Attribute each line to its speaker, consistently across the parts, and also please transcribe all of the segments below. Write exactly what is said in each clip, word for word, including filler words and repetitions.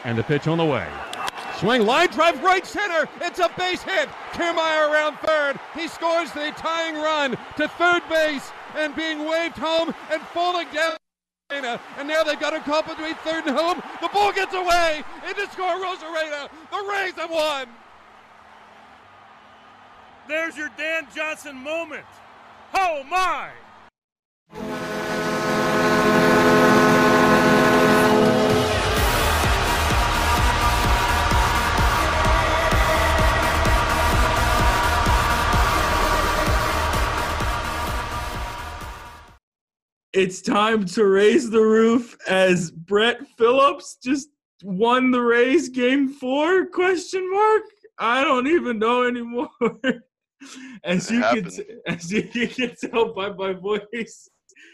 Speaker 1: And the pitch on the way. Swing, line drive, right center. It's a base hit. Kiermaier around third. He scores the tying run to third base and being waved home and falling down. And now they've got a call between third and home. The ball gets away. Into score Rosarena. The Rays have won.
Speaker 2: There's your Dan Johnson moment. Oh my!
Speaker 3: It's time to raise the roof as Brett Phillips just won the Rays game four, question mark? I don't even know anymore. As you can as you can tell by my voice,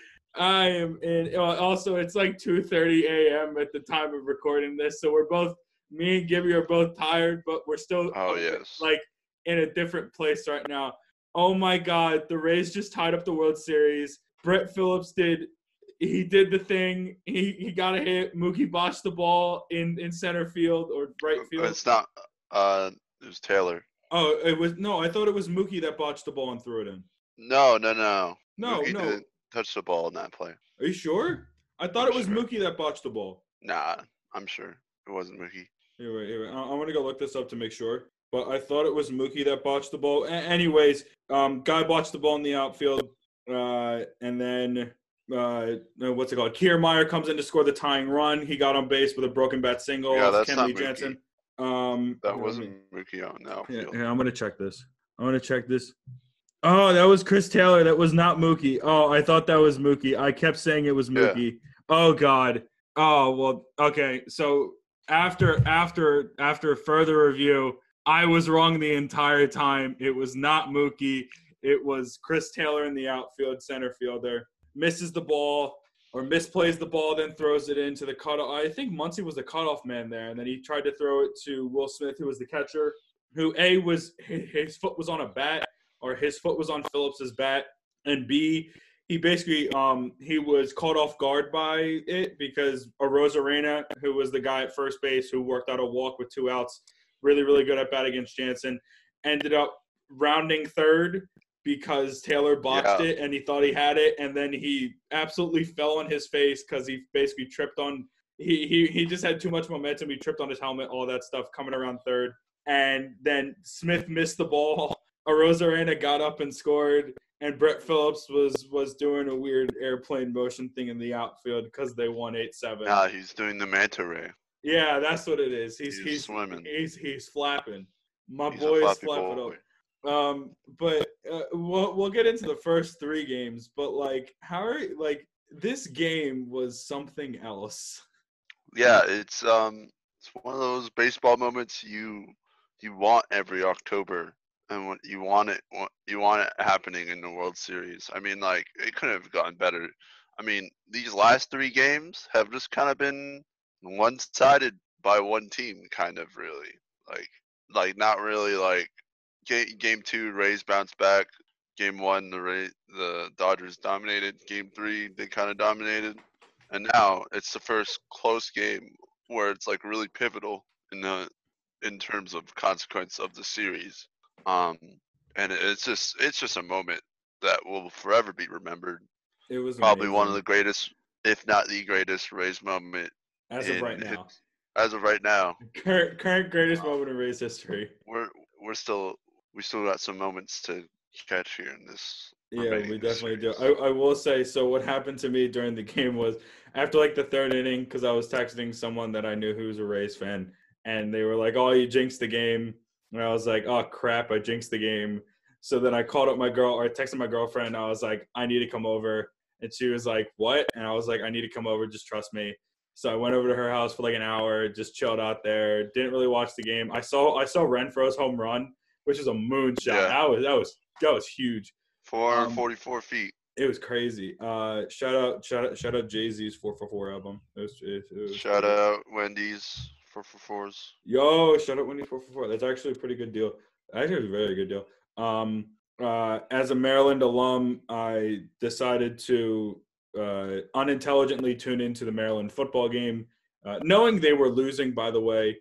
Speaker 3: I am in. Also, it's like two thirty a.m. at the time of recording this, so we're both me and Gibby are both tired, but we're still
Speaker 4: oh yes
Speaker 3: like in a different place right now. Oh my God, the Rays just tied up the World Series. Brett Phillips did he did the thing. He he got a hit. Mookie botched the ball in, in center field or right field.
Speaker 4: It's not. Uh, it was Taylor.
Speaker 3: Oh, it was no. I thought it was Mookie that botched the ball and threw it in.
Speaker 4: No, no, no.
Speaker 3: No,
Speaker 4: Mookie
Speaker 3: no.
Speaker 4: didn't touch the ball in that play.
Speaker 3: Are you sure? I thought
Speaker 4: I'm
Speaker 3: it was
Speaker 4: sure.
Speaker 3: Mookie that botched the ball.
Speaker 4: Nah, I'm sure it wasn't Mookie.
Speaker 3: Anyway, anyway, I'm gonna go look this up to make sure. But I thought it was Mookie that botched the ball. A- anyways, um, guy botched the ball in the outfield, uh, and then uh, what's it called? Kiermaier comes in to score the tying run. He got on base with a broken bat single.
Speaker 4: Yeah,
Speaker 3: off
Speaker 4: that's
Speaker 3: Kenley
Speaker 4: not Mookie.
Speaker 3: Jansen. Um,
Speaker 4: That wasn't Mookie on the
Speaker 3: Yeah,
Speaker 4: outfield.
Speaker 3: yeah, I'm gonna check this. I'm gonna check this. Oh, that was Chris Taylor. That was not Mookie. Oh, I thought that was Mookie. I kept saying it was Mookie. Yeah. Oh God. Oh well. Okay. So after after after further review, I was wrong the entire time. It was not Mookie. It was Chris Taylor in the outfield, center fielder. Misses the ball or misplays the ball, then throws it into the cutoff. I think Muncy was the cutoff man there, and then he tried to throw it to Will Smith, who was the catcher, who A, was his foot was on a bat, or his foot was on Phillips's bat, and B, he basically um he was caught off guard by it because Arozarena, who was the guy at first base who worked out a walk with two outs, really, really good at bat against Jansen, ended up rounding third because Taylor botched
Speaker 4: Yeah.
Speaker 3: it and he thought he had it, and then he absolutely fell on his face because he basically tripped on he, he he just had too much momentum. He tripped on his helmet, all that stuff coming around third. And then Smith missed the ball. Arozarena got up and scored, and Brett Phillips was was doing a weird airplane motion thing in the outfield because they won eight seven.
Speaker 4: Nah, he's doing the manta ray.
Speaker 3: Yeah, that's what it is. He's
Speaker 4: He's
Speaker 3: he's
Speaker 4: swimming.
Speaker 3: He's he's flapping. My
Speaker 4: He's a
Speaker 3: boy is
Speaker 4: floppy
Speaker 3: flapping
Speaker 4: boy.
Speaker 3: up. Um, but uh, we'll we'll get into the first three games. But like, how are like this game was something else.
Speaker 4: Yeah, it's um, it's one of those baseball moments you you want every October, and what you want it you want it happening in the World Series. I mean, like it couldn't have gotten better. I mean, these last three games have just kind of been one-sided by one team, kind of really. Like, like not really like game game two, Rays bounced back. Game one, the Ray, the Dodgers dominated. Game three, they kind of dominated. And now it's the first close game where it's like really pivotal in the in terms of consequence of the series. Um, and it's just it's just a moment that will forever be remembered.
Speaker 3: It was
Speaker 4: Probably
Speaker 3: amazing.
Speaker 4: one of the greatest, if not the greatest, Rays moment
Speaker 3: as of
Speaker 4: in
Speaker 3: right
Speaker 4: his-
Speaker 3: now.
Speaker 4: as of right now.
Speaker 3: Current current greatest moment in Rays history.
Speaker 4: We're we're still we still got some moments to catch here in this.
Speaker 3: Yeah,
Speaker 4: remaining
Speaker 3: we definitely do.
Speaker 4: series.
Speaker 3: I, I will say, so what happened to me during the game was after like the third inning, because I was texting someone that I knew who was a Rays fan, and they were like, "Oh, you jinxed the game," and I was like, "Oh crap, I jinxed the game." So then I called up my girl, or I texted my girlfriend. I was like, "I need to come over," and she was like, "What?" And I was like, "I need to come over. Just trust me." So I went over to her house for like an hour, just chilled out there. Didn't really watch the game. I saw I saw Renfroe's home run, which is a moonshot.
Speaker 4: Yeah.
Speaker 3: That was that was that was huge.
Speaker 4: four hundred
Speaker 3: Um,
Speaker 4: forty-four feet.
Speaker 3: It was crazy. Uh, shout out, shout out, shout out Jay-Z's four four four album. It was, it, it was
Speaker 4: Shout
Speaker 3: pretty-
Speaker 4: out Wendy's four four fours.
Speaker 3: Yo, shout out Wendy's four four four. That's actually a pretty good deal. Actually, it was a very good deal. Um, uh, as a Maryland alum, I decided to uh, unintelligently tune into the Maryland football game uh, knowing they were losing, by the way.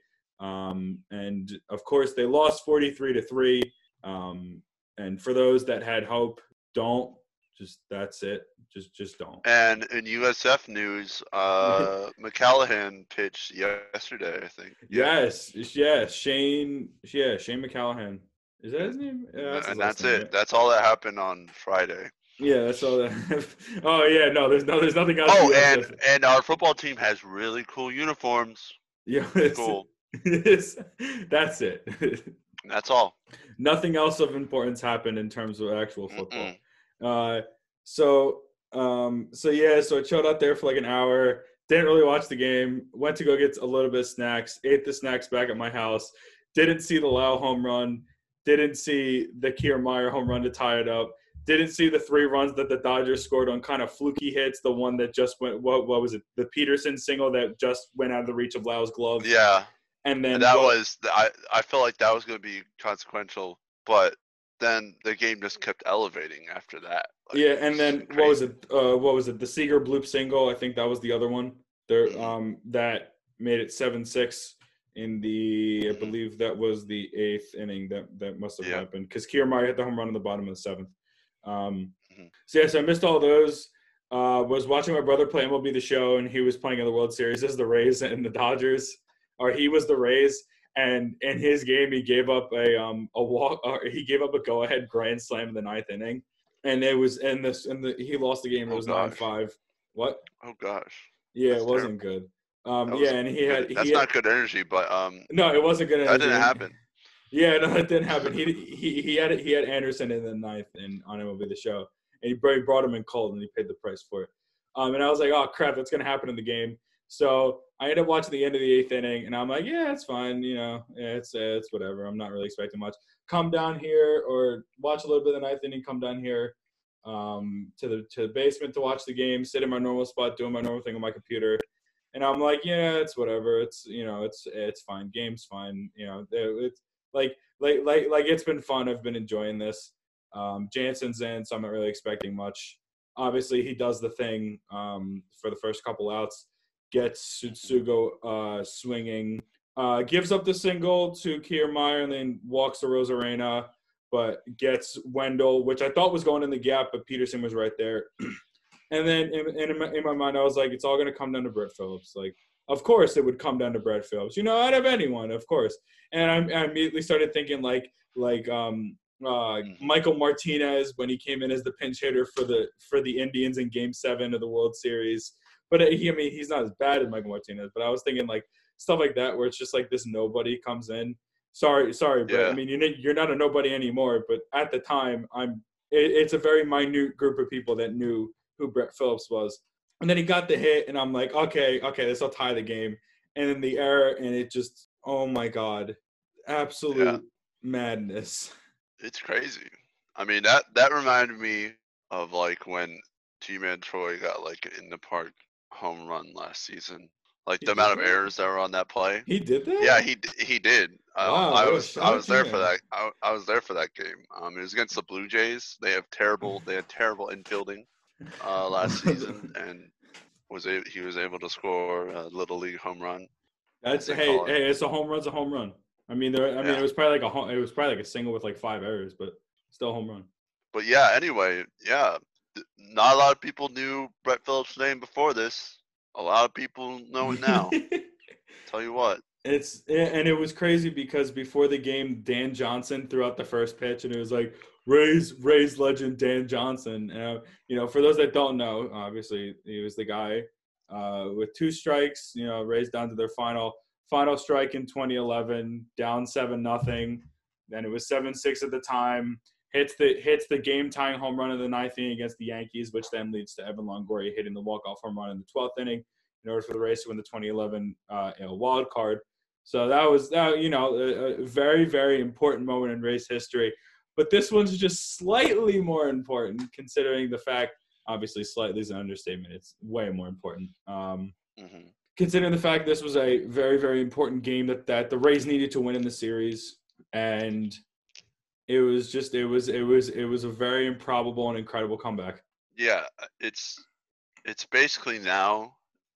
Speaker 3: Um, and of course, they lost forty-three to three. Um, and for those that had hope, don't just that's it. Just just don't.
Speaker 4: And in U S F news, uh, McCallahan pitched yesterday, I think.
Speaker 3: Yeah. Yes, yes, Shane. Yeah, Shane McCallahan. Is that his name? Yeah, that's
Speaker 4: and
Speaker 3: that's
Speaker 4: that's it. Right? That's all that happened on Friday.
Speaker 3: Yeah, that's all that. Oh yeah, no, there's no, there's nothing else.
Speaker 4: Oh, and to... and our football team has really cool uniforms.
Speaker 3: Yeah, it's
Speaker 4: cool.
Speaker 3: It's, that's it.
Speaker 4: That's all.
Speaker 3: Nothing else of importance happened in terms of actual football. Mm-mm. Uh, so, um, so yeah, so I chilled out there for like an hour. Didn't really watch the game. Went to go get a little bit of snacks. Ate the snacks back at my house. Didn't see the Lau home run. Didn't see the Kiermaier home run to tie it up. Didn't see the three runs that the Dodgers scored on kind of fluky hits. The one that just went, what, what was it? The Peterson single that just went out of the reach of Lau's glove.
Speaker 4: Yeah.
Speaker 3: And then
Speaker 4: and that
Speaker 3: what,
Speaker 4: was, I, I felt like that was going to be consequential, but then the game just kept elevating after that.
Speaker 3: Like, yeah, and then crazy. what was it? Uh, what was it? The Seager bloop single. I think that was the other one. There, mm-hmm. um, that made it seven six in the. Mm-hmm. I believe that was the eighth inning. That that must have yeah. happened because Kiermaier hit the home run in the bottom of the seventh. Um, mm-hmm. So yeah, so I missed all those. Uh, was watching my brother play M L B The Show, and he was playing in the World Series as the Rays and the Dodgers, or he was the Rays. And in his game, he gave up a um a walk. Or he gave up a go-ahead grand slam in the ninth inning, and it was in this. And the he lost the game. It was nine five. What?
Speaker 4: Oh gosh.
Speaker 3: Yeah, That's it wasn't terrible. good. Um, yeah, and he had.
Speaker 4: That's
Speaker 3: he
Speaker 4: not
Speaker 3: had,
Speaker 4: good energy, but um.
Speaker 3: No, it wasn't good energy.
Speaker 4: That didn't happen.
Speaker 3: Yeah, no, it didn't happen. He he he had he had Anderson in the ninth and on M L B The Show, and he brought him in cold, and he paid the price for it. Um, and I was like, oh crap, that's gonna happen in the game. So I ended up watching the end of the eighth inning, and I'm like, yeah, it's fine. You know, yeah, it's uh, it's whatever. I'm not really expecting much. Come down here or watch a little bit of the ninth inning. Come down here um, to the to the basement to watch the game. Sit in my normal spot, doing my normal thing on my computer, and I'm like, yeah, it's whatever. It's you know, it's it's fine. Game's fine. You know, it's like like like like it's been fun. I've been enjoying this. Um, Jansen's in, so I'm not really expecting much. Obviously, he does the thing um, for the first couple outs. Gets Tsutsugo uh, swinging, uh, gives up the single to Kiermaier, and then walks to Rosarena, but gets Wendell, which I thought was going in the gap, but Peterson was right there. And then in, in, in my mind, I was like, it's all going to come down to Brett Phillips. Like, of course it would come down to Brett Phillips. You know, out of anyone, of course. And I, I immediately started thinking like like um, uh, Michael Martinez when he came in as the pinch hitter for the for the Indians in Game Seven of the World Series. But he, I mean, he's not as bad as Michael Martinez. But I was thinking like stuff like that, where it's just like this nobody comes in. Sorry, sorry, but yeah. I mean, you're you're not a nobody anymore. But at the time, I'm. It, it's a very minute group of people that knew who Brett Phillips was. And then he got the hit, and I'm like, okay, okay, this will tie the game. And then the error, and it just, oh my god, absolute yeah. madness.
Speaker 4: It's crazy. I mean, that that reminded me of like when T-Man Troy got like an in the park home run last season. Like
Speaker 3: He
Speaker 4: the
Speaker 3: did
Speaker 4: amount of
Speaker 3: that?
Speaker 4: errors that were on that play.
Speaker 3: He did that?
Speaker 4: Yeah, he d- he did. Um,
Speaker 3: Wow,
Speaker 4: I
Speaker 3: what a
Speaker 4: was I
Speaker 3: shout
Speaker 4: was there for
Speaker 3: T-Man.
Speaker 4: that. I, I was there for that game. Um, it was against the Blue Jays. They have terrible. They had terrible infielding uh, last season, and was a, he was able to score a little league home run.
Speaker 3: That's
Speaker 4: they
Speaker 3: hey,
Speaker 4: call it.
Speaker 3: hey, it's a home run's a home run. I mean, there. I mean,
Speaker 4: Yeah.
Speaker 3: it was probably like a home, it was probably like a single with like five errors, but still a home run.
Speaker 4: But yeah, anyway, yeah, th- not a lot of people knew Brett Phillips' name before this. A lot of people know it now. Tell you what.
Speaker 3: It's and it was crazy because before the game, Dan Johnson threw out the first pitch, and it was like Rays Rays legend Dan Johnson. Uh, you know, for those that don't know, obviously he was the guy uh, with two strikes. You know, Rays down to their final final strike in twenty eleven, down seven nothing. Then it was seven six at the time. Hits the hits the game tying home run in the ninth inning against the Yankees, which then leads to Evan Longoria hitting the walk off home run in the twelfth inning in order for the Rays to win the twenty eleven uh, you know, wild card. So that was, that, you know, a, a very, very important moment in Rays history. But this one's just slightly more important considering the fact, obviously slightly is an understatement. It's way more important. Um,
Speaker 4: hmm
Speaker 3: considering the fact this was a very, very important game that, that the Rays needed to win in the series. And it was just, it was, it was, it was a very improbable and incredible comeback.
Speaker 4: Yeah, it's it's basically now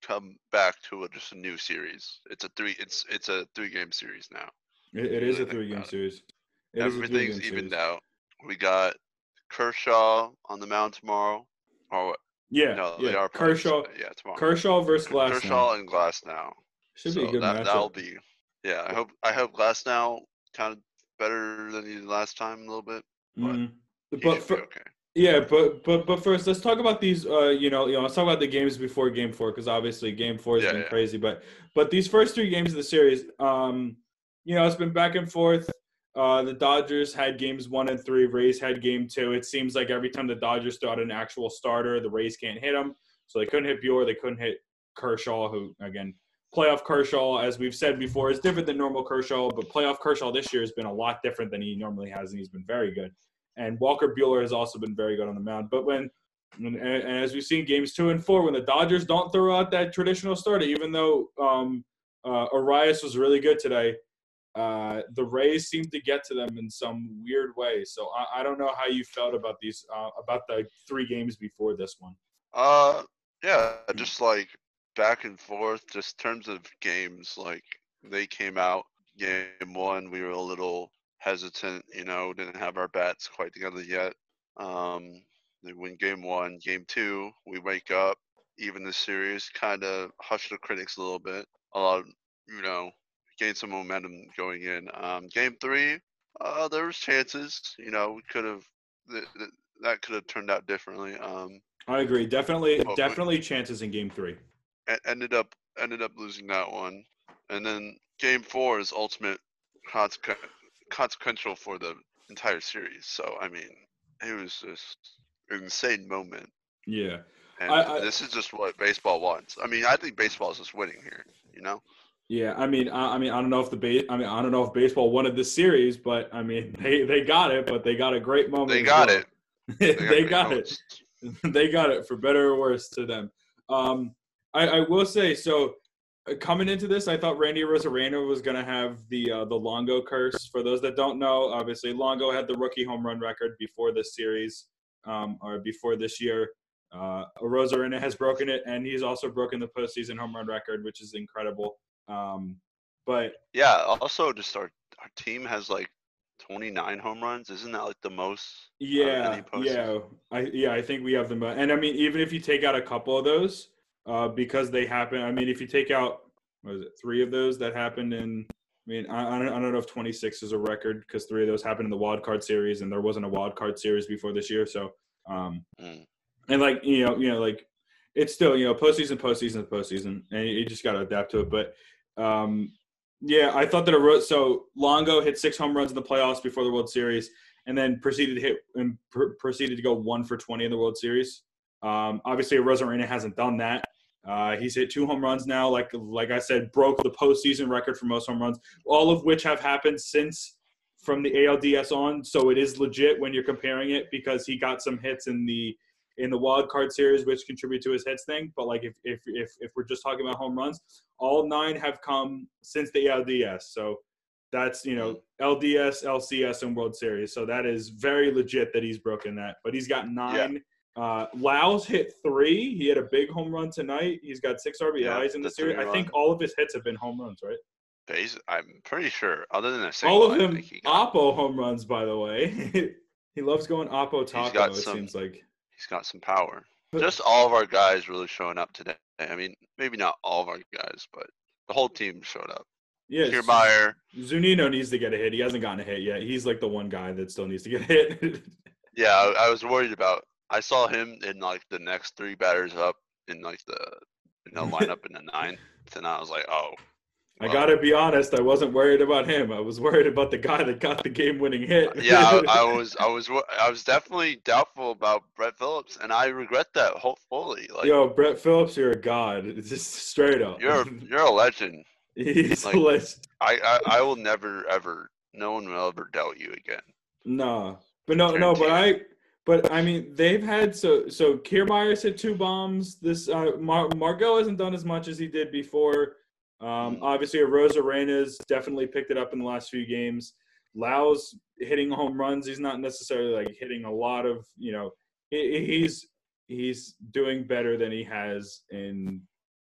Speaker 4: come back to a, just a new series. It's a three. It's it's a three game series now.
Speaker 3: It, it is a three game series. It is a three
Speaker 4: Everything's
Speaker 3: game
Speaker 4: evened
Speaker 3: series.
Speaker 4: out. We got Kershaw on the mound tomorrow. Or
Speaker 3: Yeah,
Speaker 4: no,
Speaker 3: yeah.
Speaker 4: they are probably-
Speaker 3: Kershaw,
Speaker 4: Yeah, tomorrow.
Speaker 3: Kershaw versus Glass
Speaker 4: Kershaw and Glass now.
Speaker 3: should
Speaker 4: so
Speaker 3: be a good
Speaker 4: that
Speaker 3: matchup.
Speaker 4: that'll be. Yeah, I hope I hope Glass now kind of better than he did last time a little bit. But
Speaker 3: Mm.
Speaker 4: he
Speaker 3: But
Speaker 4: should
Speaker 3: for,
Speaker 4: be okay.
Speaker 3: yeah, but but but first, let's talk about these. Uh, you know, you know, let's talk about the games before Game Four because obviously Game Four has
Speaker 4: Yeah,
Speaker 3: been
Speaker 4: yeah.
Speaker 3: crazy. But but these first three games of the series, um, you know, it's been back and forth. Uh, the Dodgers had games one and three. Rays had game two. It seems like every time the Dodgers throw out an actual starter, the Rays can't hit them. So they couldn't hit Bueller. They couldn't hit Kershaw, who again, playoff Kershaw, as we've said before, is different than normal Kershaw. But playoff Kershaw this year has been a lot different than he normally has, and he's been very good. And Walker Buehler has also been very good on the mound. But when, and, and as we've seen games two and four, when the Dodgers don't throw out that traditional starter, even though um, uh, Arias was really good today, uh, the Rays seem to get to them in some weird way. So I, I don't know how you felt about these, uh, about the three games before this one.
Speaker 4: Uh, yeah, just like back and forth, just terms of games. Like they came out game one, we were a little hesitant, you know, didn't have our bats quite together yet. Um, they win game one, game two, we wake up, even the series, kind of hush the critics a little bit. A lot of, you know, gain some momentum going in. Um, game three, uh, there was chances, you know, we could have th- th- that could have turned out differently. Um,
Speaker 3: I agree. Definitely,
Speaker 4: But we-
Speaker 3: definitely chances in game three.
Speaker 4: e- ended up ended up losing that one, and then game four is ultimate consequent, consequential for the entire series. So I mean, it was just an insane moment,
Speaker 3: Yeah.
Speaker 4: and
Speaker 3: I- I-
Speaker 4: this is just what baseball wants. I mean, I think baseball is just winning here. You know?
Speaker 3: Yeah, I mean, I, I mean, I don't know if the base, I mean, I don't know if baseball wanted this series, but I mean, they, they got it, but they got a great moment.
Speaker 4: They
Speaker 3: as
Speaker 4: got
Speaker 3: well.
Speaker 4: it.
Speaker 3: they,
Speaker 4: great
Speaker 3: got
Speaker 4: moments.
Speaker 3: it. They got it for better or worse to them. Um, I, I will say, so uh, coming into this, I thought Randy Arozarena was going to have the uh, the Longo curse. For those that don't know, obviously Longo had the rookie home run record before this series, um, or before this year. Uh, Arozarena has broken it, and he's also broken the postseason home run record, which is incredible. Um, but
Speaker 4: Yeah. Also, just our our team has like twenty-nine home runs. Isn't that like the most? out of
Speaker 3: yeah,
Speaker 4: any postseason?
Speaker 3: yeah, I yeah, I think we have them. And I mean, even if you take out a couple of those, uh, because they happen. I mean, if you take out what is it, three of those that happened in. I mean, I, I don't I don't know if twenty-six is a record because three of those happened in the wild card series, and there wasn't a wild card series before this year. So, um,
Speaker 4: Mm.
Speaker 3: and like you know, you know, like it's still you know postseason, postseason, postseason, and you just got to adapt to it. But um, yeah, I thought that a so Longo hit six home runs in the playoffs before the World Series, and then proceeded to hit and pr- proceeded to go one for twenty in the World Series. Um, obviously, Arozarena hasn't done that. Uh, he's hit two home runs now. Like like I said, broke the postseason record for most home runs, all of which have happened since from the A L D S on. So it is legit when you're comparing it because he got some hits in the in the wild card series, which contribute to his hits thing. But like if if if if we're just talking about home runs, all nine have come since the A L D S. So that's you know L D S, L C S, and World Series. So that is very legit that he's broken that. But he's got nine.
Speaker 4: Yeah.
Speaker 3: Uh, Laos hit three. He had a big home run tonight. He's got six R B Is
Speaker 4: Yeah,
Speaker 3: in the
Speaker 4: the
Speaker 3: series. I think
Speaker 4: three-run.
Speaker 3: all of his hits have been home runs, right?
Speaker 4: Base, I'm pretty sure. Other than a single,
Speaker 3: All of
Speaker 4: I
Speaker 3: them
Speaker 4: think he got,
Speaker 3: Oppo home runs, by the way. He loves going Oppo Taco,
Speaker 4: got
Speaker 3: it
Speaker 4: some-
Speaker 3: seems like.
Speaker 4: he's got some power.
Speaker 3: But-
Speaker 4: Just all of our guys really showing up today. I mean, maybe not all of our guys, but the whole team showed up.
Speaker 3: Yeah,
Speaker 4: Kiermaier,
Speaker 3: Zunino needs to get a hit. He hasn't gotten a hit yet. He's like the one guy that still needs to get a hit.
Speaker 4: yeah, I, I was worried about. I saw him in like the next three batters up in like the in the lineup in the ninth, and I was like, oh.
Speaker 3: I
Speaker 4: well.
Speaker 3: gotta be honest, I wasn't worried about him. I was worried about the guy that got the game-winning hit.
Speaker 4: Yeah, I, I was, I was, wo- I was definitely doubtful about Brett Phillips, and I regret that hopefully. Like,
Speaker 3: Yo, Brett Phillips, you're a god. It's just straight up.
Speaker 4: you're, you're a legend.
Speaker 3: He's
Speaker 4: like-
Speaker 3: a legend.
Speaker 4: I, I, I will never ever. No one will ever doubt you again.
Speaker 3: No, but no, no, but I, but I mean, they've had so so. Kiermaier's hit two bombs. This uh, Mar- Margot hasn't done as much as he did before. Um,
Speaker 4: Mm.
Speaker 3: Obviously, Arozarena's definitely picked it up in the last few games. Lau's hitting home runs. He's not necessarily like hitting a lot of, you know, he, he's he's doing better than he has in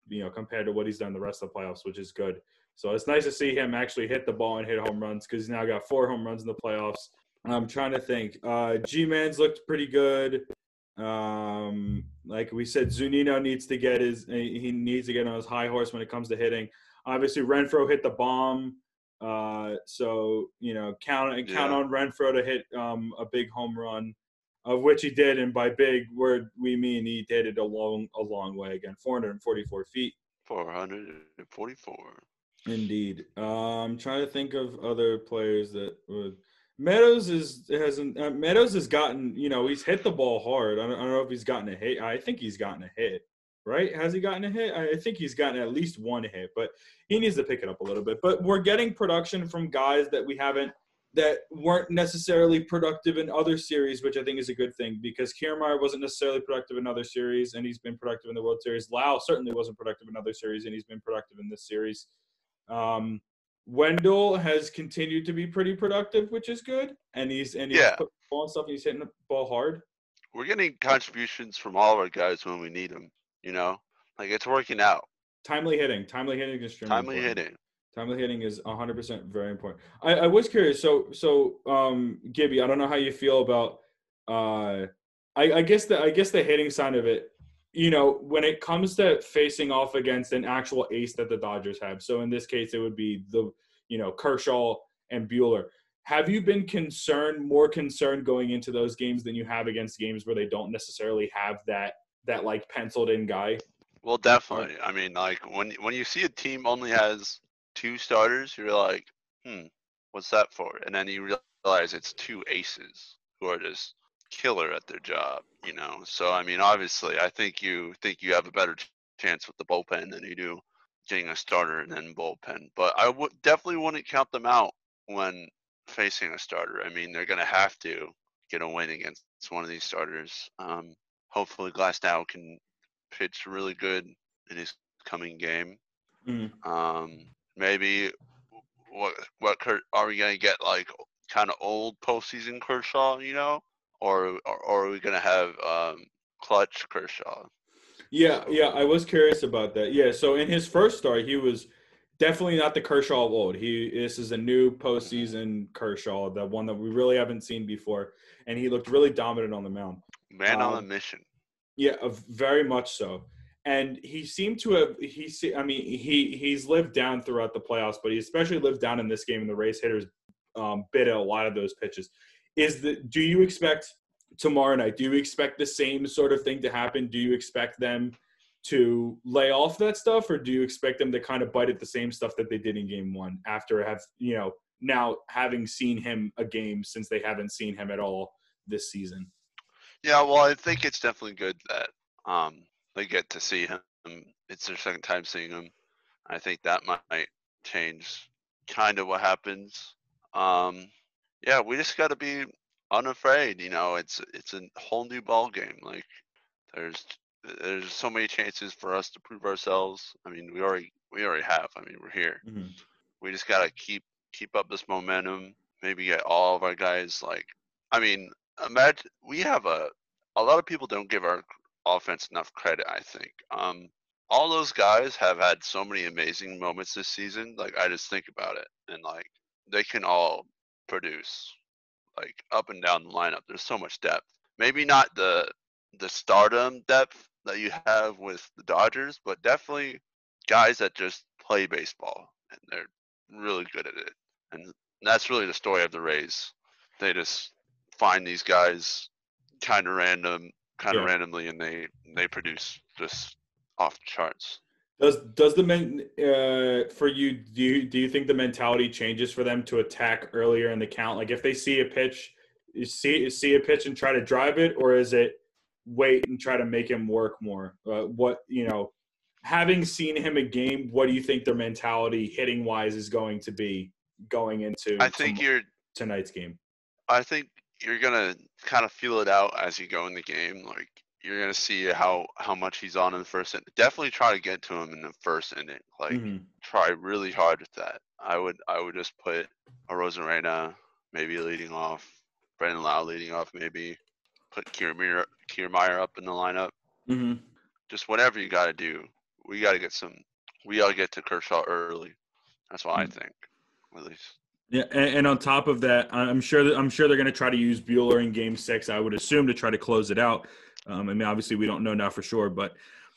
Speaker 3: you know, compared to what he's done the rest of the playoffs, which is good. So it's nice to see him actually hit the ball and hit home runs because he's now got four home runs in the playoffs. I'm trying to think. Uh, G-Man's looked pretty good. Um, like we said, Zunino needs to get his – he needs to get on his high horse when it comes to hitting. Obviously, Renfroe hit the bomb. Uh, so, you know, count, count
Speaker 4: Yeah.
Speaker 3: on Renfroe to hit um, a big home run, of which he did. And by big, word we mean he did it a long, a long way again, four hundred forty-four feet.
Speaker 4: four hundred forty-four.
Speaker 3: Indeed. Uh, I'm trying to think of other players that would. Meadows is hasn't. Uh, Meadows has gotten. You know, he's hit the ball hard. I don't, I don't know if he's gotten a hit. I think he's gotten a hit. Right? Has he gotten a hit? I think he's gotten at least one hit, but he needs to pick it up a little bit. But we're getting production from guys that we haven't, that weren't necessarily productive in other series, which I think is a good thing because Kiermaier wasn't necessarily productive in other series, and he's been productive in the World Series. Lau certainly wasn't productive in other series, and he's been productive in this series. Um, Wendell has continued to be pretty productive, which is good, and he's and he's
Speaker 4: Yeah.
Speaker 3: put the ball and stuff. And he's hitting the ball hard.
Speaker 4: We're getting contributions from all of our guys when we need them. You know, like it's working out.
Speaker 3: Timely hitting, timely hitting is extremely
Speaker 4: Timely
Speaker 3: important.
Speaker 4: hitting.
Speaker 3: Timely hitting is one hundred percent very important. I, I was curious. So, so um, Gibby, I don't know how you feel about. Uh, I, I guess the I guess the hitting side of it. You know, when it comes to facing off against an actual ace that the Dodgers have. So in this case, it would be the you know Kershaw and Buehler. Have you been concerned, more concerned going into those games than you have against games where they don't necessarily have that that like penciled in guy?
Speaker 4: Well, definitely. I mean, like when when you see a team only has two starters, you're like, hmm, what's that for? And then you realize it's two aces who are just killer at their job, you know. So I mean, obviously, I think you think you have a better ch- chance with the bullpen than you do getting a starter and then bullpen. But I would definitely wouldn't count them out when facing a starter. I mean, they're gonna have to get a win against one of these starters. Um, hopefully, Glasnow can pitch really good in his coming game.
Speaker 3: Mm.
Speaker 4: Um, maybe what what Kurt, are we gonna get like kind of old postseason Kershaw, you know, or or, or are we gonna have um, clutch Kershaw?
Speaker 3: Yeah,
Speaker 4: So,
Speaker 3: yeah, I was curious about that. Yeah, so in his first start, he was definitely not the Kershaw of old. He this is a new postseason Kershaw, the one that we really haven't seen before, and he looked really dominant on the mound.
Speaker 4: man on a
Speaker 3: Um,
Speaker 4: mission.
Speaker 3: Yeah, uh, very much so. And he seemed to have he. se- I mean, he he's lived down throughout the playoffs, but he especially lived down in this game. And the Rays hitters um, bit a lot of those pitches. Is the do you expect tomorrow night? Do you expect the same sort of thing to happen? Do you expect them to lay off that stuff, or do you expect them to kind of bite at the same stuff that they did in Game One after have you know now having seen him a game since they haven't seen him at all this season?
Speaker 4: Yeah, well, I think it's definitely good that um, they get to see him. It's their second time seeing him. I think that might change kind of what happens. Um, yeah, we just got to be unafraid. You know, it's it's a whole new ball game. Like there's there's so many chances for us to prove ourselves. I mean, we already we already have. I mean, we're here.
Speaker 3: Mm-hmm.
Speaker 4: We just got to keep keep up this momentum. Maybe get all of our guys like. I mean, imagine we have a a lot of people don't give our offense enough credit. I think um, all those guys have had so many amazing moments this season. Like I just think about it, and like they can all produce like up and down the lineup. There's so much depth. Maybe not the the stardom depth that you have with the Dodgers, but definitely guys that just play baseball and they're really good at it. And that's really the story of the Rays. They just find these guys kind of random, kind of
Speaker 3: Yeah.
Speaker 4: randomly, and they they produce just off the charts.
Speaker 3: Does does the men uh, for you do you do you think the mentality changes for them to attack earlier in the count? Like if they see a pitch, you see see a pitch and try to drive it, or is it wait and try to make him work more? Uh, what you know, having seen him a game, what do you think their mentality hitting wise is going to be going into
Speaker 4: I think
Speaker 3: tom-
Speaker 4: you're
Speaker 3: tonight's game?
Speaker 4: I think you're gonna kind of feel it out as you go in the game. Like you're gonna see how how much he's on in the first inning. Definitely try to get to him in the first inning. Like
Speaker 3: Mm-hmm.
Speaker 4: try really hard with that. I would I would just put a Rosarena maybe leading off, Brendan Lau leading off maybe, put Kiermaier Kiermaier up in the lineup.
Speaker 3: Mm-hmm.
Speaker 4: Just whatever you got to do we got to get some. We got to get to Kershaw early. That's what I
Speaker 3: Mm.
Speaker 4: think, at least.
Speaker 3: Yeah, and, and on top of that, I'm sure that I'm sure they're going to try to use Bueller in Game Six. I would assume to try to close it out. Um, I mean, obviously we don't know now for sure, but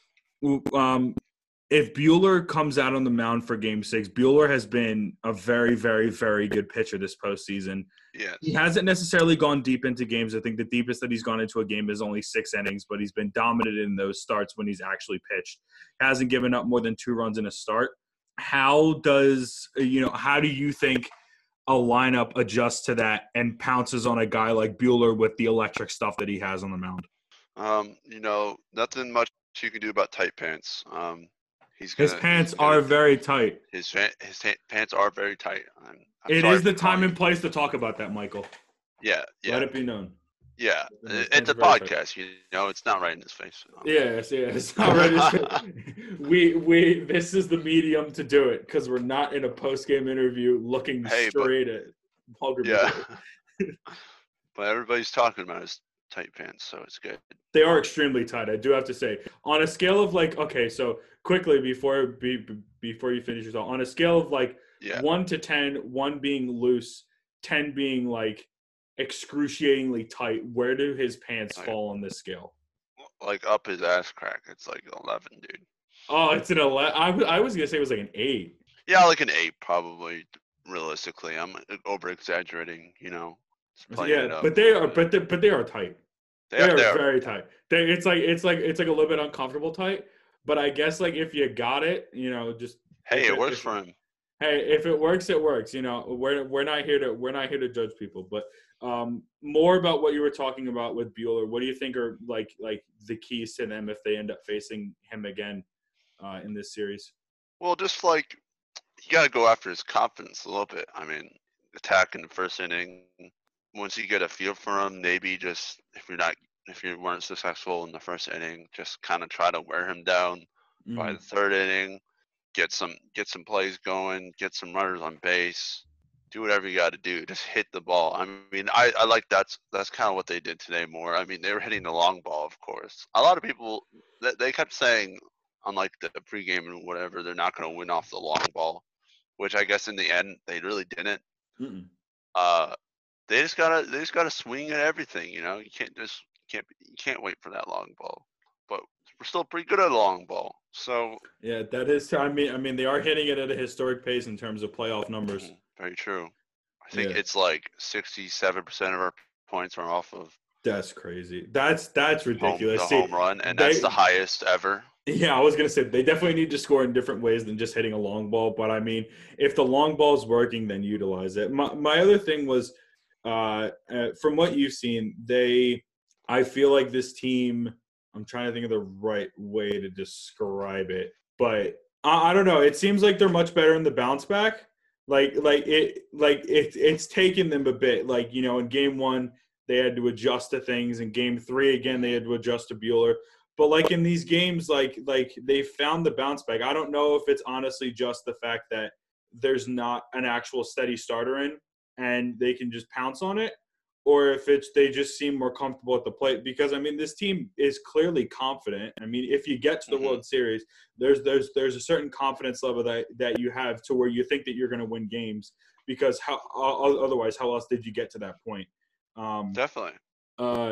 Speaker 3: um, if Bueller comes out on the mound for Game Six, Bueller has been a very, very, very good pitcher this postseason.
Speaker 4: Yes.
Speaker 3: He hasn't necessarily gone deep into games. I think the deepest that he's gone into a game is only six innings, but he's been dominant in those starts when he's actually pitched. Hasn't given up more than two runs in a start. How does you know? How do you think a lineup adjusts to that and pounces on a guy like Bueller with the electric stuff that he has on the mound?
Speaker 4: Um, you know, nothing much you can do about tight pants. Um, he's
Speaker 3: His
Speaker 4: gonna,
Speaker 3: pants
Speaker 4: he's gonna,
Speaker 3: are very tight.
Speaker 4: His his ta- pants are very tight. I'm, I'm
Speaker 3: It
Speaker 4: sorry
Speaker 3: is the
Speaker 4: for calling
Speaker 3: time
Speaker 4: you-
Speaker 3: and place to talk about that, Michael.
Speaker 4: Yeah, yeah,
Speaker 3: Let it be known.
Speaker 4: yeah.
Speaker 3: His
Speaker 4: It's
Speaker 3: pants
Speaker 4: a
Speaker 3: are very tight.
Speaker 4: podcast, you know. It's not right in his face. Um,
Speaker 3: Yes, yes. Already, we we this is the medium to do it because we're not in a post game interview looking
Speaker 4: Hey, but-
Speaker 3: straight at Paul
Speaker 4: Yeah.
Speaker 3: Grimsley.
Speaker 4: But everybody's talking about his tight pants, so it's good.
Speaker 3: They are extremely tight. I do have to say, on a scale of like, okay, so quickly before be, before you finish your thought, on a scale of like
Speaker 4: Yeah.
Speaker 3: one to ten, one being loose, ten being like excruciatingly tight, where do his pants
Speaker 4: Like-
Speaker 3: fall on this scale?
Speaker 4: Like up his ass crack. It's like eleven, dude.
Speaker 3: Oh, it's an eleven. I, w- I was gonna say it was like an eight.
Speaker 4: Yeah, like an eight, probably. Realistically, I'm over exaggerating. You know. Just playing it
Speaker 3: Yeah,
Speaker 4: up.
Speaker 3: but they are, but they, but they are tight.
Speaker 4: they
Speaker 3: They
Speaker 4: are,
Speaker 3: are
Speaker 4: they are.
Speaker 3: very tight. They, it's like it's like it's like a little bit uncomfortable tight. But I guess like if you got it, you know, just
Speaker 4: Hey,
Speaker 3: if
Speaker 4: it works
Speaker 3: if-
Speaker 4: for him.
Speaker 3: Hey, if it works, it works. You know, we're we're not here to we're not here to judge people. But um, more about what you were talking about with Bueller. What do you think are like like the keys to them if they end up facing him again uh, in this series?
Speaker 4: Well, just like you got to go after his confidence a little bit. I mean, attack in the first inning. Once you get a feel for him, maybe just if you're not if you weren't successful in the first inning, just kind of try to wear him down by the third inning. Get some get some plays going. Get some runners on base. Do whatever you got to do. Just hit the ball. I mean, I, I like that's that's kind of what they did today more. I mean, they were hitting the long ball, of course. A lot of people they, they kept saying on like the pregame and whatever, they're not going to win off the long ball, which I guess in the end they really didn't.
Speaker 3: Mm-mm.
Speaker 4: Uh, they just gotta they just gotta swing at everything. You know, you can't just can't you can't wait for that long ball. But we're still pretty good at a long ball. So
Speaker 3: Yeah, that is. I mean, I mean, they are hitting it at a historic pace in terms of playoff numbers.
Speaker 4: mhm, very true. I think
Speaker 3: Yeah.
Speaker 4: it's like sixty-seven percent of our points are off of
Speaker 3: That's crazy. That's that's
Speaker 4: home,
Speaker 3: ridiculous.
Speaker 4: the
Speaker 3: See,
Speaker 4: home run, and
Speaker 3: they-
Speaker 4: that's the highest ever.
Speaker 3: Yeah, I was gonna say they definitely need to score in different ways than just hitting a long ball. But I mean, if the long ball is working, then utilize it. My my other thing was, uh, uh, from what you've seen, they, I feel like this team. I'm trying to think of the right way to describe it, but I, I don't know. It seems like they're much better in the bounce back. Like like it like it it's taken them a bit. Like you know, in game one they had to adjust to things. In game three again they had to adjust to Bueller. But like in these games, like like they found the bounce back. I don't know if it's honestly just the fact that there's not an actual steady starter in and they can just pounce on it, or if it's they just seem more comfortable at the plate. Because I mean, this team is clearly confident. I mean, if you get to the
Speaker 4: Mhm.
Speaker 3: World Series, there's there's there's a certain confidence level that that you have to where you think that you're going to win games. Because how o- otherwise, how else did you get to that point? Um,
Speaker 4: Definitely.
Speaker 3: uh,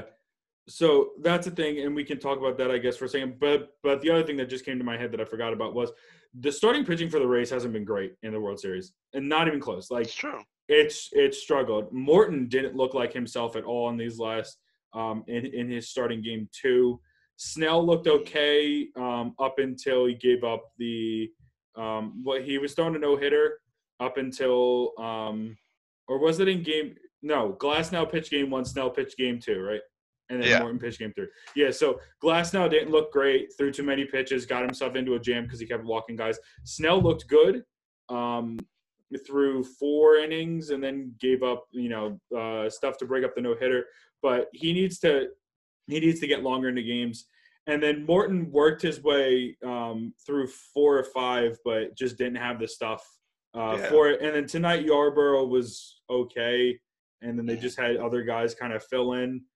Speaker 3: so that's a thing, and we can talk about that, I guess, for a second. But but the other thing that just came to my head that I forgot about was the starting pitching for the Rays hasn't been great in the World Series, and not even close. Like
Speaker 4: It's true.
Speaker 3: it's it's struggled. Morton didn't look like himself at all in these last um, in in his starting game two. Snell looked okay um, up until he gave up the um, what he was throwing a no hitter up until um, or was it in game? No, Glass now pitched game one, Snell pitched game two, right? And then
Speaker 4: Yeah.
Speaker 3: Morton pitched game three. Yeah, so Glass now didn't look great, threw too many pitches, got himself into a jam because he kept walking guys. Snell looked good um, through four innings and then gave up, you know, uh, stuff to break up the no-hitter. But he needs to he needs to get longer into games. And then Morton worked his way um, through four or five, but just didn't have the stuff uh,
Speaker 4: Yeah.
Speaker 3: for it. And then tonight Yarborough was okay, and then they just had other guys kind of fill in.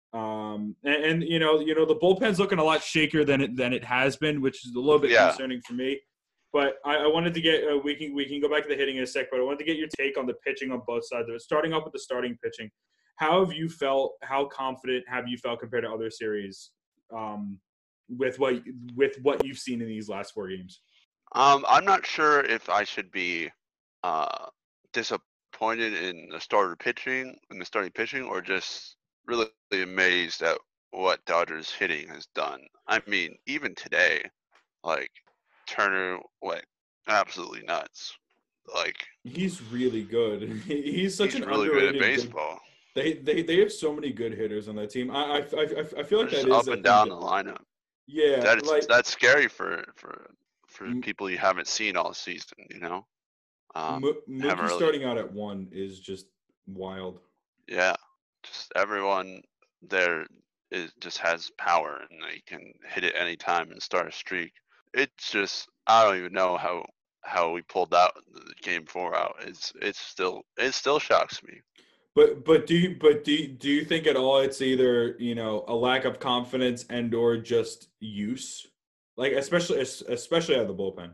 Speaker 3: Um, and, and you know, you know, the bullpen's looking a lot shakier than it than it has been, which is a little bit
Speaker 4: Yeah.
Speaker 3: concerning for me. But I, I wanted to get uh, we can we can go back to the hitting in a sec, but I wanted to get your take on the pitching on both sides of it. Starting off with the starting pitching, how have you felt? How confident have you felt compared to other series um, with what with what you've seen in these last four games?
Speaker 4: Um, I'm not sure if I should be uh, disappointed in the starter pitching, in the starting pitching, or just really amazed at what Dodgers hitting has done. I mean, even today, like Turner went absolutely nuts. Like
Speaker 3: He's really good. He's such
Speaker 4: he's
Speaker 3: an
Speaker 4: really good at
Speaker 3: underrated good.
Speaker 4: baseball.
Speaker 3: They they they have so many good hitters on that team. I I, I, I feel like
Speaker 4: Just
Speaker 3: that is
Speaker 4: up
Speaker 3: a
Speaker 4: and
Speaker 3: thing
Speaker 4: down
Speaker 3: that-
Speaker 4: the lineup.
Speaker 3: Yeah,
Speaker 4: That's
Speaker 3: like
Speaker 4: that's scary for for for
Speaker 3: M-
Speaker 4: people you haven't seen all season. You know, um,
Speaker 3: Mo-
Speaker 4: haven't
Speaker 3: Mookie
Speaker 4: really-
Speaker 3: starting out at one is just wild.
Speaker 4: yeah, just everyone there is just has power and they can hit it anytime and start a streak. It's just I don't even know how how we pulled out the game four out. It's it's still it still shocks me.
Speaker 3: But but do you but do you, do you think at all it's either, you know, a lack of confidence and or just use? Like especially especially out of the bullpen.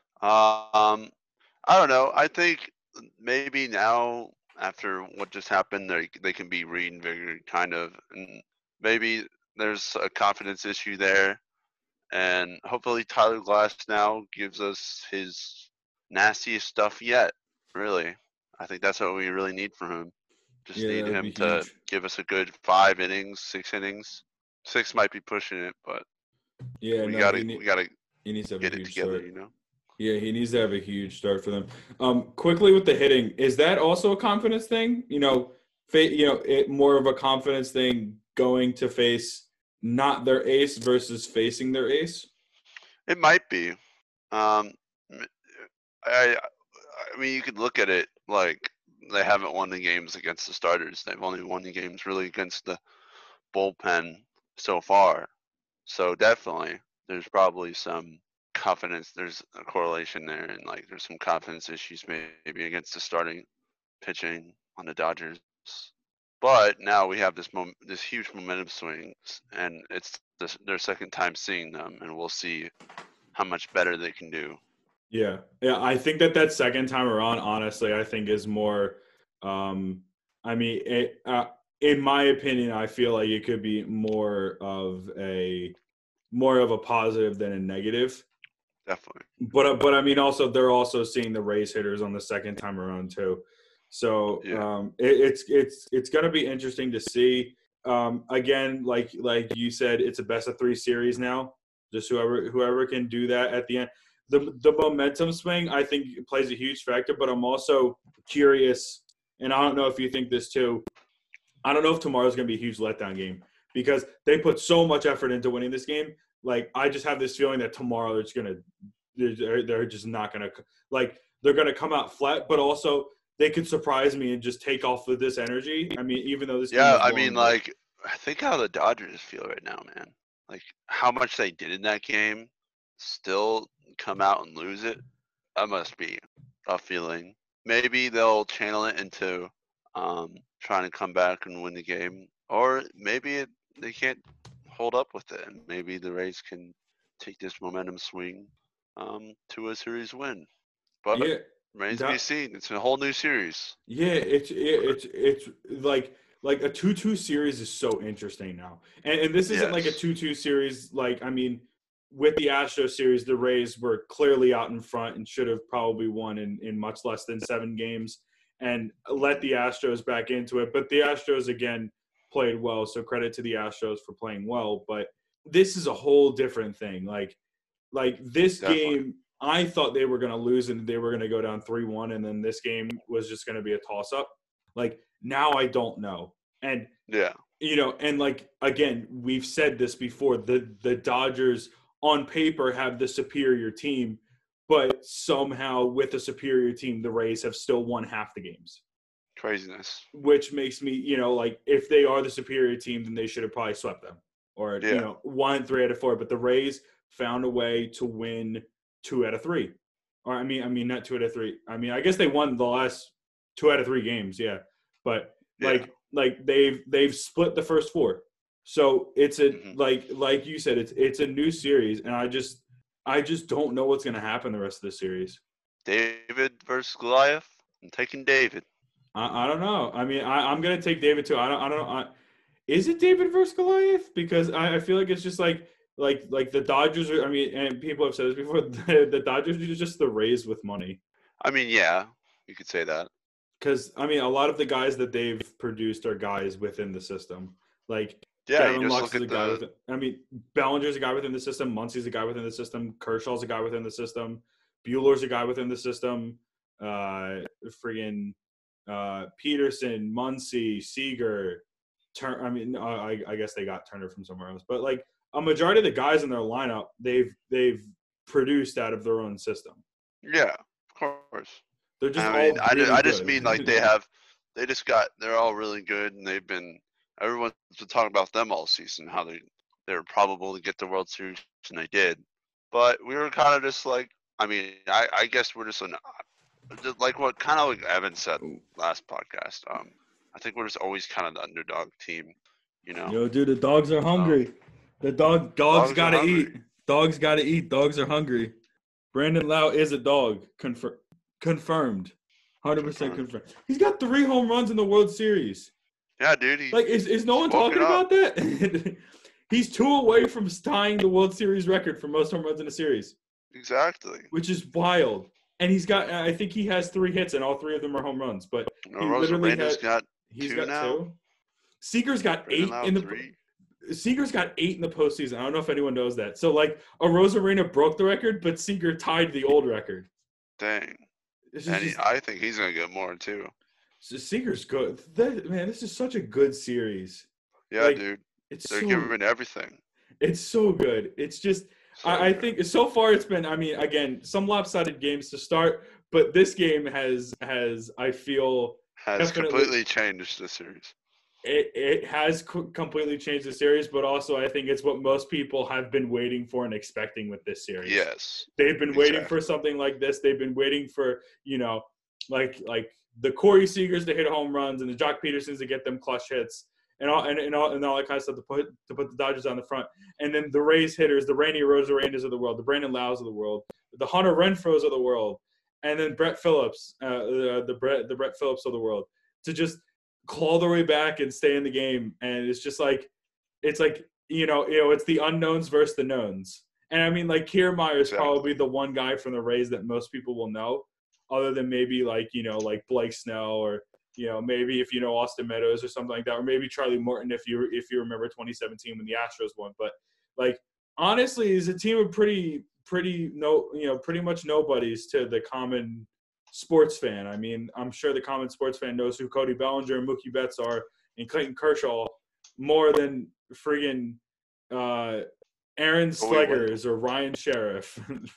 Speaker 4: Um, I don't know. I think maybe now after what just happened, they they can be reinvigorated, kind of, and maybe there's a confidence issue there, and hopefully Tyler Glass now gives us his nastiest stuff yet. Really, I think that's what we really need from him. Just
Speaker 3: Yeah,
Speaker 4: need
Speaker 3: that'd
Speaker 4: him
Speaker 3: be
Speaker 4: to
Speaker 3: huge.
Speaker 4: give us a good five innings, six innings. Six might be pushing it, but
Speaker 3: Yeah,
Speaker 4: we
Speaker 3: no,
Speaker 4: gotta
Speaker 3: he, ne-
Speaker 4: we gotta
Speaker 3: he needs to have
Speaker 4: get
Speaker 3: a
Speaker 4: it
Speaker 3: huge
Speaker 4: together,
Speaker 3: start.
Speaker 4: you know.
Speaker 3: Yeah, he needs to have a huge start for them. Um, quickly with the hitting, is that also a confidence thing? You know, fa- you know, it more of a confidence thing going to face not their ace versus facing their ace.
Speaker 4: It might be. Um, m- I I mean, you could look at it like they haven't won the games against the starters. They've only won the games really against the bullpen so far. So definitely, there's probably some confidence. There's a correlation there, and like there's some confidence issues maybe against the starting pitching on the Dodgers. But now we have this mom- this huge momentum swings, and it's this, their second time seeing them, and we'll see how much better they can do.
Speaker 3: Yeah, yeah. I think that that second time around, honestly, I think is more. Um, I mean, it, uh, in my opinion, I feel like it could be more of a more of a positive than a negative.
Speaker 4: Definitely.
Speaker 3: But uh, but I mean, also they're also seeing the Rays hitters on the second time around too. So
Speaker 4: Yeah.
Speaker 3: um, it, it's it's it's going to be interesting to see. Um, again, like like you said, it's a best of three series now. Just whoever whoever can do that at the end. The the momentum swing, I think, plays a huge factor. But I'm also curious, and I don't know if you think this too. I don't know if tomorrow's going to be a huge letdown game because they put so much effort into winning this game. Like, I just have this feeling that tomorrow it's going to they're, they're just not going to – like, they're going to come out flat, but also they could surprise me and just take off with this energy. I mean, even though this game
Speaker 4: Yeah,
Speaker 3: is
Speaker 4: I
Speaker 3: long,
Speaker 4: mean,
Speaker 3: but-
Speaker 4: like, I think how the Dodgers feel right now, man. Like, how much they did in that game, still come out and lose it. That must be a feeling. Maybe they'll channel it into um, trying to come back and win the game, or maybe it, they can't hold up with it, and maybe the Rays can take this momentum swing um, to a series win. But
Speaker 3: yeah,
Speaker 4: remains to be
Speaker 3: that-
Speaker 4: seen. It's a whole new series.
Speaker 3: Yeah, it's it, it's it's like like a two two series is so interesting now, and and this isn't like a
Speaker 4: Yes.
Speaker 3: two two series. Like, I mean, with the Astros series, the Rays were clearly out in front and should have probably won in in much less than seven games, and let the Astros back into it. But the Astros again played well, so credit to the Astros for playing well. But this is a whole different thing. Like like this
Speaker 4: Definitely.
Speaker 3: game. I thought they were going to lose and they were going to go down three one, and then this game was just going to be a toss-up. Like, now I don't know. And,
Speaker 4: Yeah.
Speaker 3: you know, and, like, again, we've said this before. The, the Dodgers, on paper, have the superior team, but somehow with a superior team, the Rays have still won half the games.
Speaker 4: Craziness.
Speaker 3: Which makes me, you know, like, if they are the superior team, then they should have probably swept them. Or,
Speaker 4: Yeah.
Speaker 3: you know, won three out of four. But the Rays found a way to win – two out of three, or I mean, I mean, not two out of three. I mean, I guess they won the last two out of three games, yeah. But
Speaker 4: Yeah.
Speaker 3: like, like they've they've split the first four. So it's a
Speaker 4: Mhm.
Speaker 3: like like you said, it's it's a new series, and I just I just don't know what's gonna happen the rest of the series.
Speaker 4: David versus Goliath. I'm taking David.
Speaker 3: I, I don't know. I mean, I, I'm gonna take David too. I don't I don't. I, is it David versus Goliath? Because I, I feel like it's just like like like the Dodgers are. I mean, and people have said this before. The, the Dodgers are just the Rays with money.
Speaker 4: I mean, yeah, you could say that.
Speaker 3: Because I mean, a lot of the guys that they've produced are guys within the system. Like
Speaker 4: Yeah, you
Speaker 3: Gavin
Speaker 4: just
Speaker 3: Lux
Speaker 4: look
Speaker 3: is a
Speaker 4: at
Speaker 3: guy
Speaker 4: the.
Speaker 3: with. I mean, Bellinger's a guy within the system. Muncy's a guy within the system. Kershaw's a guy within the system. Bueller's a guy within the system. Uh, friggin' uh, Peterson, Muncy, Seager. Turn. I mean, uh, I, I guess they got Turner from somewhere else, but like a majority of the guys in their lineup, they've they've produced out of their own system.
Speaker 4: Yeah, of course.
Speaker 3: They're just
Speaker 4: I mean,
Speaker 3: all
Speaker 4: I,
Speaker 3: really
Speaker 4: ju- I just
Speaker 3: good.
Speaker 4: mean like they have, they just got, they're all really good, and they've been. Everyone's been talking about them all season, how they they're probable to get the World Series, and they did. But we were kind of just like, I mean, I, I guess we're just an, just like what kind of like Evan said last podcast. Um, I think we're just always kind of the underdog team, you know.
Speaker 3: Yo, dude, the dogs are hungry.
Speaker 4: Um,
Speaker 3: the dog dogs,
Speaker 4: dogs are
Speaker 3: gotta
Speaker 4: hungry.
Speaker 3: eat. Dogs gotta eat. Dogs are hungry. Brandon Lau is a dog. Confir- confirmed. one hundred percent
Speaker 4: Confirmed.
Speaker 3: confirmed. He's got three home runs in the World Series.
Speaker 4: Yeah, dude. He,
Speaker 3: Like, is, is no one
Speaker 4: he's woken
Speaker 3: talking
Speaker 4: up.
Speaker 3: about that? He's two away from tying the World Series record for most home runs in a series,
Speaker 4: Exactly.
Speaker 3: which is wild. And he's got, I think he has three hits, and all three of them are home runs. But
Speaker 4: No,
Speaker 3: he
Speaker 4: Rosa
Speaker 3: literally
Speaker 4: Reina's
Speaker 3: had,
Speaker 4: got
Speaker 3: he's
Speaker 4: two
Speaker 3: got
Speaker 4: now.
Speaker 3: two. Seager's got
Speaker 4: Brandon
Speaker 3: eight
Speaker 4: Lau,
Speaker 3: in the
Speaker 4: three.
Speaker 3: Seager's got eight in the postseason. I don't know if anyone knows that. So, like, a Rosarena broke the record, but Seager tied the old record.
Speaker 4: Dang.
Speaker 3: This is
Speaker 4: And he,
Speaker 3: just,
Speaker 4: I think he's gonna get more too.
Speaker 3: Seager's good. That, man, this is such a good series.
Speaker 4: Yeah,
Speaker 3: Like,
Speaker 4: dude.
Speaker 3: It's
Speaker 4: They're
Speaker 3: so,
Speaker 4: giving everything.
Speaker 3: it's so good. It's just,
Speaker 4: So
Speaker 3: I, I
Speaker 4: good.
Speaker 3: think so far it's been, I mean, again, some lopsided games to start, but this game has, has I feel,
Speaker 4: has
Speaker 3: definitely-
Speaker 4: completely changed the series.
Speaker 3: it, it has co- completely changed the series, but also I think it's what most people have been waiting for and expecting with this series.
Speaker 4: Yes.
Speaker 3: They've been waiting
Speaker 4: Exactly.
Speaker 3: for something like this. They've been waiting for, you know, like like the Corey Seagers to hit home runs and the Jock Petersons to get them clutch hits and all and, and all and all that kind of stuff to put to put the Dodgers on the front. And then the Rays hitters, the Randy Rosarandas of the world, the Brandon Laus of the world, the Hunter Renfroes of the world, and then Brett Phillips, uh, the the Brett the Brett Phillips of the world, to just claw their way back and stay in the game. And it's just like it's like you know you know it's the unknowns versus the knowns. And I mean, like, Kiermaier is
Speaker 4: Exactly.
Speaker 3: probably the one guy from the Rays that most people will know, other than maybe, like, you know, like Blake Snell or, you know, maybe if you know Austin Meadows or something like that, or maybe Charlie Morton if you if you remember twenty seventeen when the Astros won. But, like, honestly, is a team of pretty, pretty, no, you know, pretty much nobodies to the common sports fan. I mean, I'm sure the common sports fan knows who Cody Bellinger and Mookie Betts are and Clayton Kershaw more than friggin' uh, Aaron
Speaker 4: Joey Wendell.
Speaker 3: Slegers or Ryan Sheriff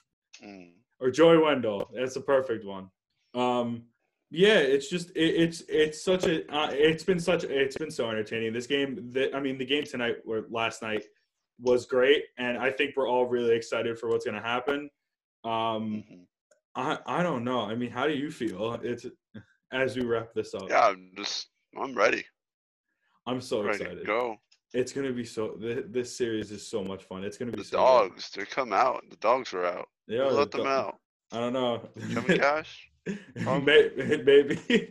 Speaker 4: Mm.
Speaker 3: or Joey Wendell. That's a perfect one. Um, yeah, it's just it, it's it's such a uh, it's been such it's been so entertaining. This game, that I mean, the game tonight or last night was great, and I think we're all really excited for what's going to happen. Um,
Speaker 4: Mhm.
Speaker 3: I I don't know. I mean, how do you feel? It's as we wrap this up.
Speaker 4: Yeah, I'm just I'm ready.
Speaker 3: I'm so
Speaker 4: Ready to
Speaker 3: excited.
Speaker 4: go.
Speaker 3: It's gonna be so. Th- this series is so much fun. It's gonna be
Speaker 4: The
Speaker 3: so
Speaker 4: dogs, they come out. The dogs are out.
Speaker 3: Good.
Speaker 4: Who
Speaker 3: Yeah,
Speaker 4: let
Speaker 3: the
Speaker 4: them
Speaker 3: do-
Speaker 4: out?
Speaker 3: I don't know.
Speaker 4: Kevin Cash?
Speaker 3: May- Maybe.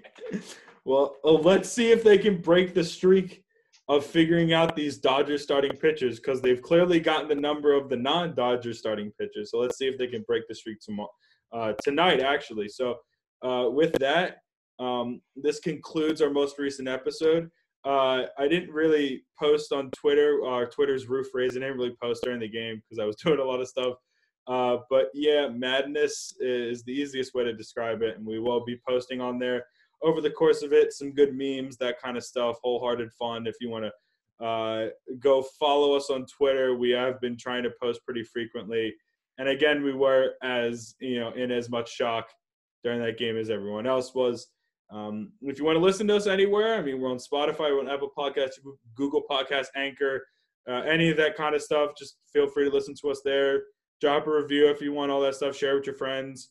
Speaker 3: Well, oh, let's see if they can break the streak of figuring out these Dodgers starting pitchers, because they've clearly gotten the number of the non-Dodgers starting pitchers. So let's see if they can break the streak tomorrow, uh, tonight, actually. So uh, with that, um, this concludes our most recent episode. Uh, I didn't really post on Twitter. Uh, Twitter's roof raised. I didn't really post during the game because I was doing a lot of stuff. Uh, but yeah, madness is the easiest way to describe it, and we will be posting on there over the course of it some good memes, that kind of stuff, wholehearted fun. If you want to uh, go follow us on Twitter, we have been trying to post pretty frequently. And again, we were as you know in as much shock during that game as everyone else was. Um, if you want to listen to us anywhere, I mean, we're on Spotify, we're on Apple Podcasts, Google Podcasts, Anchor, uh, any of that kind of stuff. Just feel free to listen to us there. Drop a review if you want, all that stuff. Share with your friends.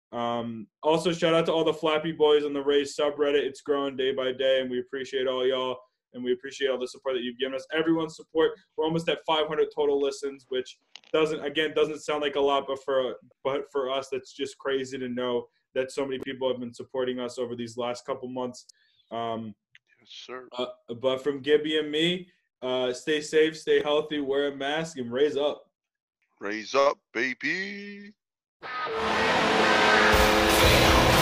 Speaker 3: Um, also, shout out to all the Flappy Boys on the Rays subreddit. It's growing day by day, and we appreciate all y'all. and we appreciate all the support that you've given us. Everyone's support. We're almost at five hundred total listens, which doesn't again doesn't sound like a lot, but for but for us, that's just crazy to know that so many people have been supporting us over these last couple months. Um,
Speaker 4: yes, sir.
Speaker 3: Uh, but from Gibby and me, uh, stay safe, stay healthy, wear a mask, and raise up.
Speaker 4: Raise up, baby.